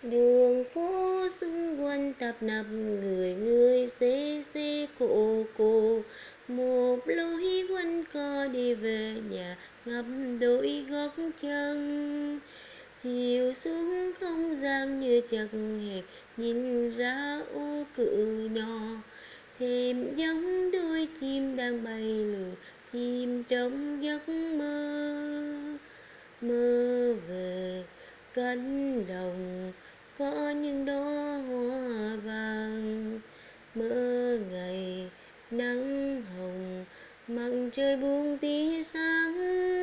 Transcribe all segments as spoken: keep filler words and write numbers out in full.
Đường phố xung quanh tấp nập người người xế xế cộ cộ, một lối quanh co đi về nhà ngập đôi gót chân. Chiều xuống không gian như chật hẹp, nhìn ra ô cửa nhỏ, thêm giống đôi chim đang bay lượn, chim trong giấc mơ. Mơ về cánh đồng có những đóa hoa vàng, mơ ngày nắng hồng mặt trời buông tia sáng,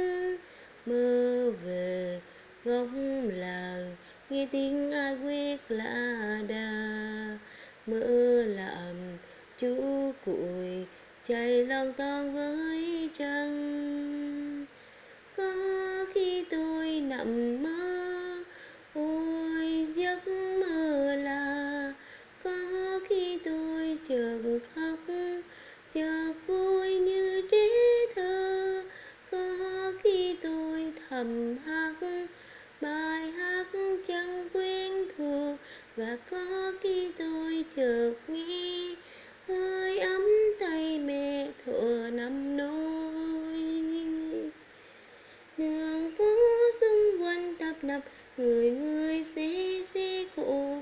mơ về góc làng nghe tiếng ai quét lá đa, mơ làm chú cuội chạy lang thang với trăng. Có khi tôi nằm mơ, ôi giấc mơ là, có khi tôi chợt khóc, chợt vui như trẻ thơ, có khi tôi thầm hát bài hát chẳng quen thuộc, và có khi tôi chợt nghe hơi ấm tay mẹ thuở năm nôi. Đường phố xung quanh tấp nập người người xế xế cộ